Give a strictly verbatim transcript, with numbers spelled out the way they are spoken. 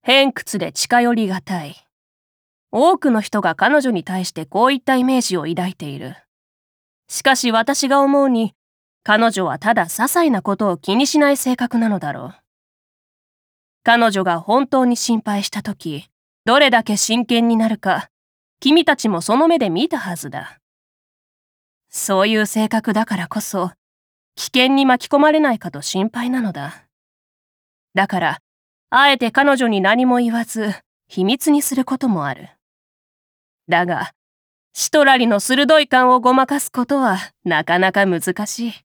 偏屈で近寄りがたい。多くの人が彼女に対してこういったイメージを抱いている。しかし私が思うに、彼女はただ些細なことを気にしない性格なのだろう。彼女が本当に心配したとき、どれだけ真剣になるか、君たちもその目で見たはずだ。そういう性格だからこそ、危険に巻き込まれないかと心配なのだ。だから、あえて彼女に何も言わず、秘密にすることもある。だが、シトラリの鋭い勘をごまかすことはなかなか難しい。